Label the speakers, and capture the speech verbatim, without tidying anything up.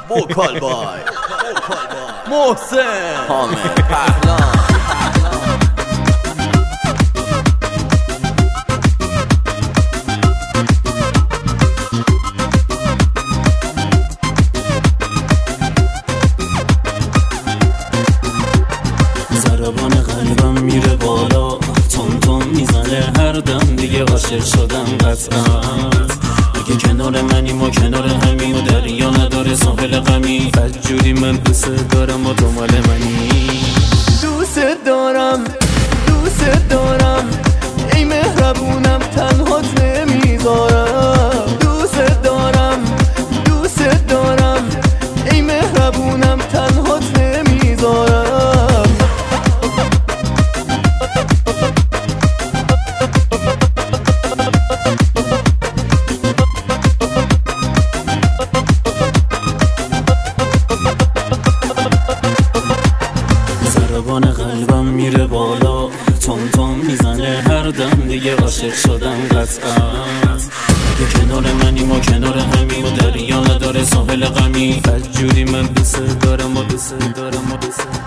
Speaker 1: وکال بای محسن حامد پهلان.
Speaker 2: ضربان قلبم میره بالا، تون تون میزنه هر دم، دیگه عاشق شدم قطعا. اگه کنار منیم و کنار همیم و دریا نداره ساحل غمی، بدجوری من دوست دارم و تو مال منی.
Speaker 3: دوست دارم دوست دارم ای مهربونم، تنهات نمیذارم. دوست دارم دوست دارم ای مهربونم، تنهات نمیذارم.
Speaker 2: ضربان قلبم میره بالا، تون تون میزنه هر دم، دیگه عاشق شدم قطعا. اگه کنار منیم و کنار همیم و دریا نداره ساحل غمی، بدجوری من دوست دارم و دوست دارم و دوست دارم.